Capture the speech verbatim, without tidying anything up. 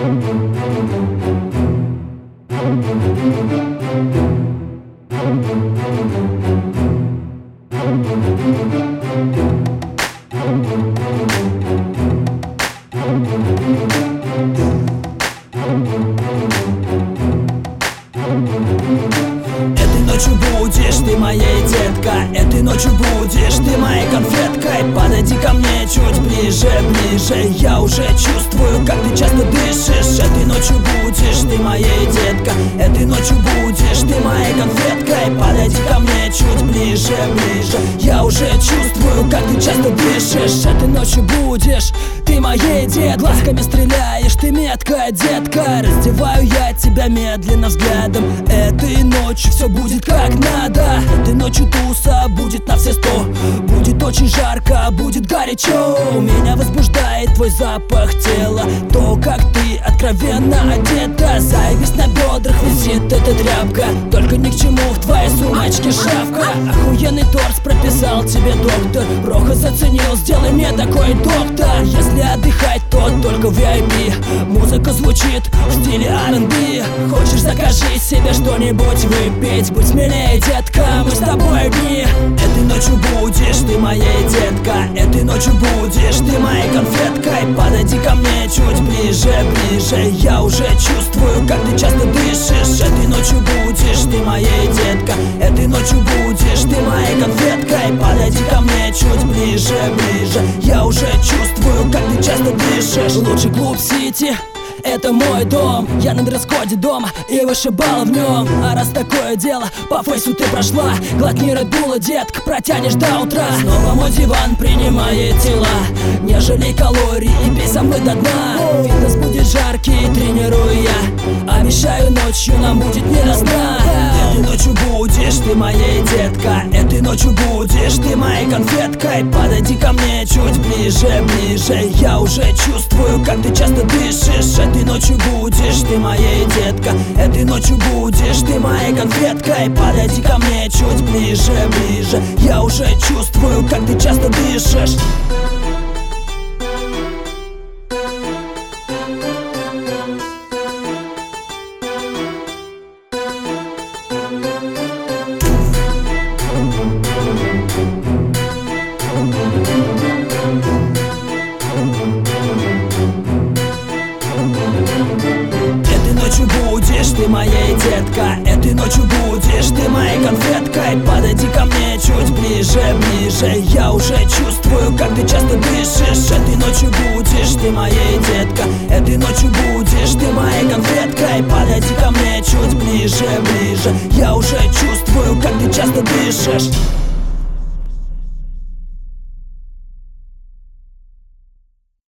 Этой ночью будешь ты моей детка, этой ночью будешь ты моей конфеткой. Подойди ко мне чуть ближе, ближе. Я уже чувствую, как ты часто дышишь. Этой ночью будешь ты моей детка, этой ночью будешь ты моей конфеткой. Подойди ко мне чуть ближе, ближе. Я уже чувствую, как ты часто дышишь. Этой ночью будешь ты моей детка. Глазками стреляешь, ты меткая детка. Раздеваю я тебя медленно взглядом. Этой ночью все будет как надо. Этой ночью туса будет на все сто. Будет очень жарко, будет горячо. Меня возбуждает твой запах тела, то, как ты откровенно одета. Зависть на бедрах висит эта тряпка. Только ни к чему в твоей сумочке шавка. Охуенный торс прописал тебе доктор. Роха заценил, сделай мне такой доктор. Если отдыхать, то только в ви ай пи. Музыка звучит в стиле ар энд би. Хочешь, закажи себе что-нибудь выпить. Будь смелее, детка, мы с тобой одни. Этой ночью будешь ты моей детка, этой ночью будешь ты моей конфеткой. Подойди ко мне чуть ближе, ближе. Я уже чувствую, как ты часто дышишь. Этой ночью будешь ты моей детка, этой ночью будешь ты моей конфеткой. Подойди ко мне чуть ближе, ближе. Я уже чувствую, как ты часто дышишь. Лучший клуб Сити — это мой дом. Я на дресс-коде дома и вышибала в нем. А раз такое дело, по фейсу ты прошла, глотни редбула, детка, протянешь до утра. Снова мой диван принимает тела, не жалей калорий и пей со мной до дна. Фитнес будет жаркий, тренирую я. Обещаю, ночью нам будет не до сна. Этой ночью будешь ты моей детка, этой ночью будешь ты моей конфеткой. Подойди ко мне чуть ближе, ближе. Я уже чувствую, как ты часто дышишь. Этой ночью будешь ты моей детка, этой ночью будешь ты моей конфеткой. Подойди ко мне чуть ближе, ближе. Я уже чувствую, как ты часто дышишь. Этой ночью будешь ты моей детка, этой ночью будешь ты моей конфеткой. Подойди ко мне чуть ближе, ближе. Я уже чувствую, как ты часто дышишь. Этой ночью будешь ты моей детка, этой ночью будешь ты моей конфеткой. Подойди ко мне чуть ближе, ближе. Я уже чувствую, как ты часто дышишь.